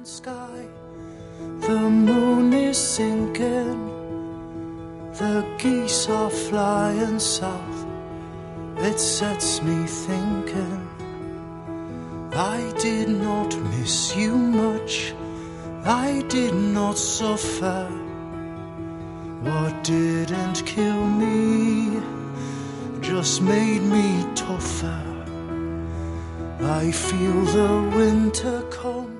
Sky, the moon is sinking, the geese are flying south. It sets me thinking, I did not miss you much, I did not suffer. What didn't kill me just made me tougher. I feel the winter come,